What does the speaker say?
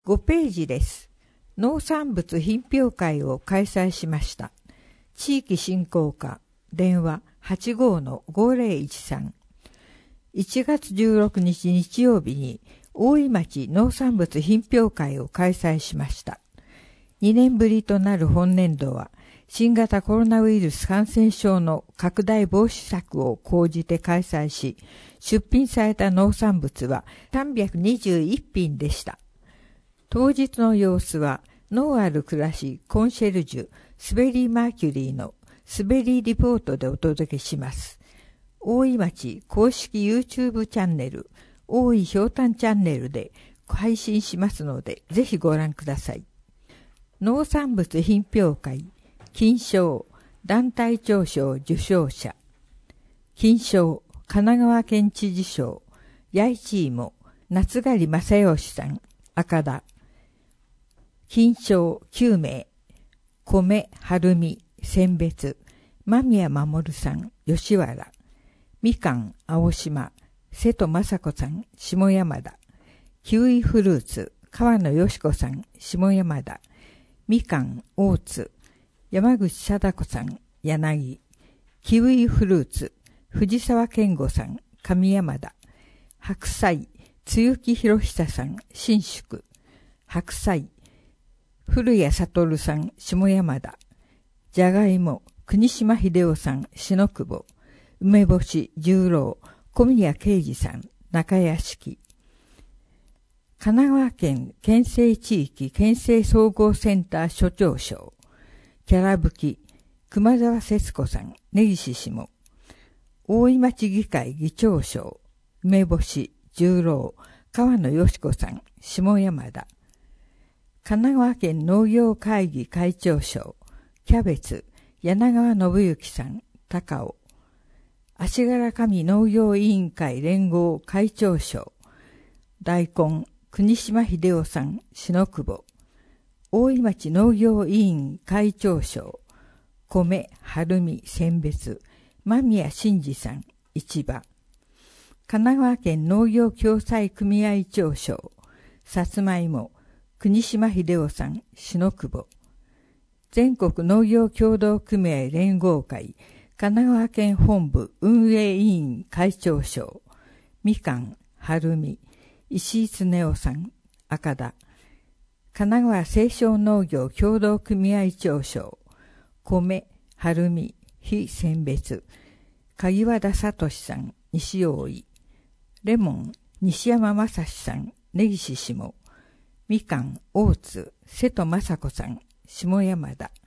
5ページです。農産物品評会を開催しました。地域振興課、電話 85-5013。1月16日日曜日に大井町農産物品評会を開催しました。2年ぶりとなる本年度は、新型コロナウイルス感染症の拡大防止策を講じて開催し、出品された農産物は321品でした。当日の様子は、農ある暮らしコンシェルジュスベリーマーキュリーのスベリーリポートでお届けします。大井町公式 YouTube チャンネル、大井ひょうたんチャンネルで配信しますので、ぜひご覧ください。農産物品評会、金賞、団体長賞受賞者。金賞、神奈川県知事賞、八市芋、夏狩正義さん、赤田。金賞9名、米晴美、選別、間宮守さん、吉原。みかん、青島、瀬戸雅子さん、下山田。キウイフルーツ、川野よし子さん、下山田。みかん、大津、山口貞子さん、柳。キウイフルーツ、藤沢健吾さん、上山田。白菜、露木博久さん、新宿。白菜、古谷悟さん、下山田。じゃがいも、国島秀夫さん、篠久保。梅干し、十郎、小宮啓二さん、中屋敷。神奈川県県政地域県政総合センター所長賞。キャラ吹き、熊沢節子さん、根岸下。大井町議会議長賞。梅干し、十郎、川野よし子さん、下山田。神奈川県農業会議会長賞。キャベツ、柳川信之さん、高尾。足柄上農業委員会連合会長賞。大根、国島秀夫さん、篠久保。大井町農業委員会長賞。米、晴美、選別、間宮真司さん、市場。神奈川県農業共済組合長賞。さつまいも、国島秀夫さん、篠久保。全国農業協同組合連合会、神奈川県本部運営委員会長賞。みかん、晴美、石井恒夫さん、赤田。神奈川清少農業協同組合長賞。米、晴美、非選別、鍵和田聡さん、西大井。レモン、西山正史さん、根岸下。みかん、大津、瀬戸雅子さん、下山田。